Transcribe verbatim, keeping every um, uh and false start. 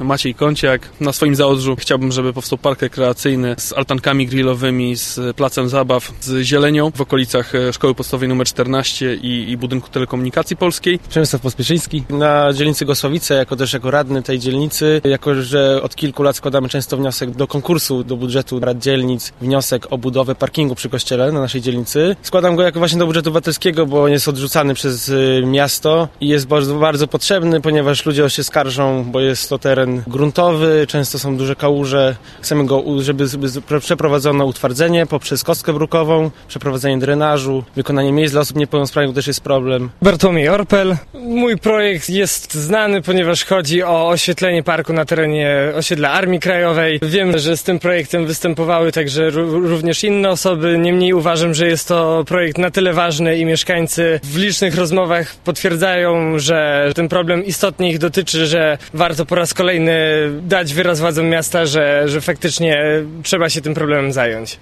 Maciej Kąciak. Na swoim zaodrzu chciałbym, żeby powstał park rekreacyjny z altankami grillowymi, z placem zabaw, z zielenią w okolicach Szkoły Podstawowej numer czternaście i, i budynku telekomunikacji polskiej. Przemysław Pospieszyński. Na dzielnicy Gosłowice, jako też jako radny tej dzielnicy, jako że od kilku lat składamy często wniosek do konkursu, do budżetu rad dzielnic, wniosek o budowę parkingu przy kościele na naszej dzielnicy. Składam go jako właśnie do budżetu obywatelskiego, bo jest odrzucany przez miasto i jest bardzo, bardzo potrzebny, ponieważ ludzie się skarżą, bo jest to teren gruntowy, często są duże kałuże. Chcemy go, żeby, żeby przeprowadzono utwardzenie poprzez kostkę brukową, przeprowadzenie drenażu, wykonanie miejsc dla osób niepełnosprawnych też jest problem. Bartłomiej Orpel. Mój projekt jest znany, ponieważ chodzi o oświetlenie parku na terenie osiedla Armii Krajowej. Wiem, że z tym projektem występowały także również inne osoby, niemniej uważam, że jest to projekt na tyle ważny i mieszkańcy w licznych rozmowach potwierdzają, że ten problem istotnie ich dotyczy, że warto po raz kolejny dać wyraz władzom miasta, że, że faktycznie trzeba się tym problemem zająć.